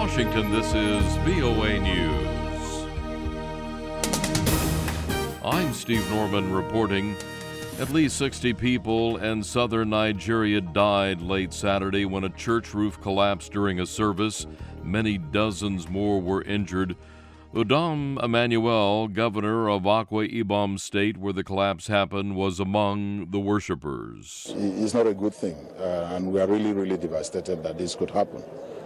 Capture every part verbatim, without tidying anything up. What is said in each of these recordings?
Washington, this is V O A News. I'm Steve Norman reporting. At least sixty people in southern Nigeria died late Saturday when a church roof collapsed during a service. Many dozens more were injured. Udom Emmanuel, governor of Akwa Ibom State, where the collapse happened, was among the worshipers. It's not a good thing, uh, and we are really, really devastated that this could happen.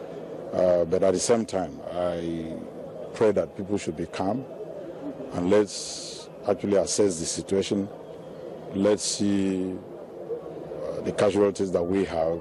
Uh, but at the same time, I pray that people should be calm, and let's actually assess the situation. Let's see uh, the casualties that we have,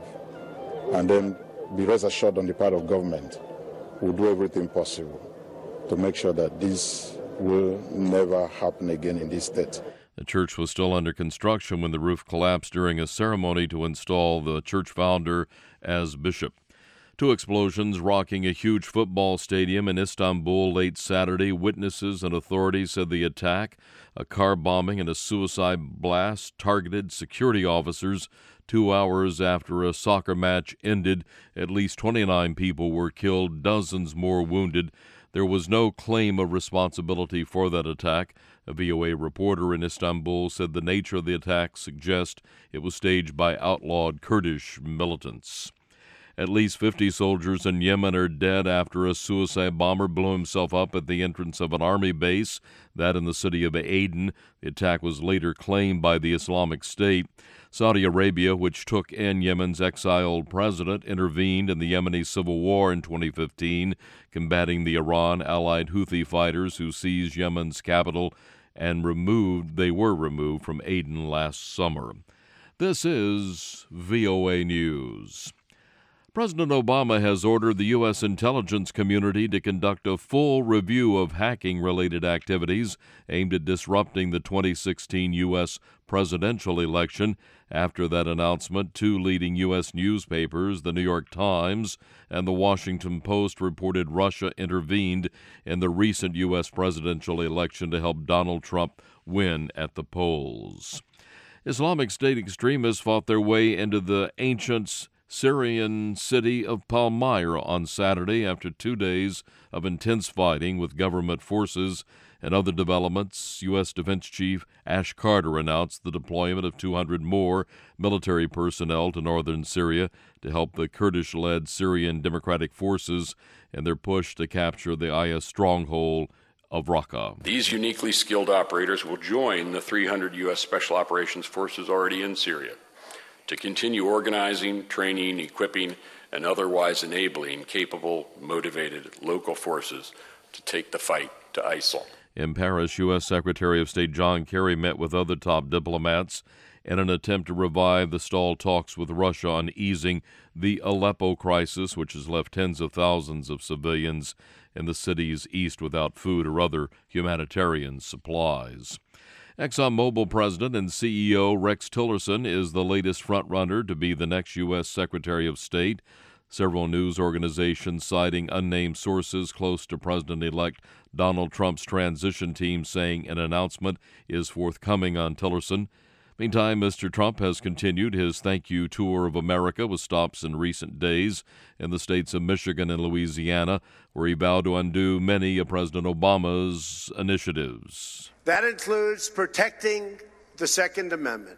and then be rest assured on the part of government, we'll do everything possible to make sure that this will never happen again in this state. The church was still under construction when the roof collapsed during a ceremony to install the church founder as bishop. Two explosions rocking a huge football stadium in Istanbul late Saturday. Witnesses and authorities said the attack, a car bombing and a suicide blast, targeted security officers. Two hours after a soccer match ended, at least twenty-nine people were killed, dozens more wounded. There was no claim of responsibility for that attack. A V O A reporter in Istanbul said the nature of the attack suggests it was staged by outlawed Kurdish militants. At least fifty soldiers in Yemen are dead after a suicide bomber blew himself up at the entrance of an army base, that in the city of Aden. The attack was later claimed by the Islamic State. Saudi Arabia, which took in Yemen's exiled president, intervened in the Yemeni civil war in twenty fifteen, combating the Iran-allied Houthi fighters who seized Yemen's capital and removed, they were removed from Aden last summer. This is V O A News. President Obama has ordered the U S intelligence community to conduct a full review of hacking-related activities aimed at disrupting the twenty sixteen U S presidential election. After that announcement, two leading U S newspapers, the New York Times and the Washington Post, reported Russia intervened in the recent U S presidential election to help Donald Trump win at the polls. Islamic State extremists fought their way into the ancient Syrian city of Palmyra on Saturday after two days of intense fighting with government forces. And other developments, U S. Defense Chief Ash Carter announced the deployment of two hundred more military personnel to northern Syria to help the Kurdish-led Syrian Democratic Forces in their push to capture the I S stronghold of Raqqa. These uniquely skilled operators will join the three hundred U S. Special Operations Forces already in Syria to continue organizing, training, equipping, and otherwise enabling capable, motivated local forces to take the fight to ISIL. In Paris, U S. Secretary of State John Kerry met with other top diplomats in an attempt to revive the stalled talks with Russia on easing the Aleppo crisis, which has left tens of thousands of civilians in the city's east without food or other humanitarian supplies. ExxonMobil President and C E O Rex Tillerson is the latest frontrunner to be the next U S. Secretary of State. Several news organizations citing unnamed sources close to President-elect Donald Trump's transition team saying an announcement is forthcoming on Tillerson. Meantime, Mister Trump has continued his thank you tour of America with stops in recent days in the states of Michigan and Louisiana, where he vowed to undo many of President Obama's initiatives. That includes protecting the Second Amendment,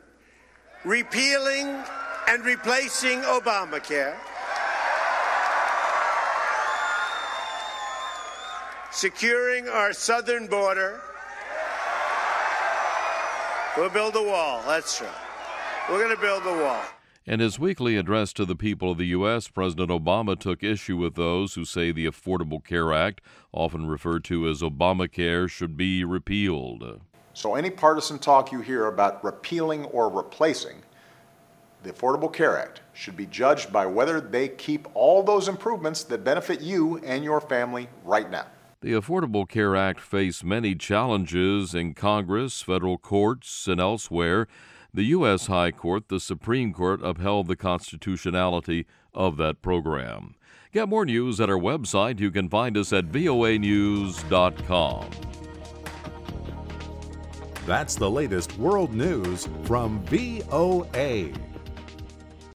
repealing and replacing Obamacare, securing our southern border. We'll build a wall, that's right. We're going to build a wall. In his weekly address to the people of the U S, President Obama took issue with those who say the Affordable Care Act, often referred to as Obamacare, should be repealed. So any partisan talk you hear about repealing or replacing the Affordable Care Act should be judged by whether they keep all those improvements that benefit you and your family right now. The Affordable Care Act faced many challenges in Congress, federal courts, and elsewhere. The U S. High Court, the Supreme Court, upheld the constitutionality of that program. Get more news at our website. You can find us at V O A news dot com. That's the latest world news from V O A.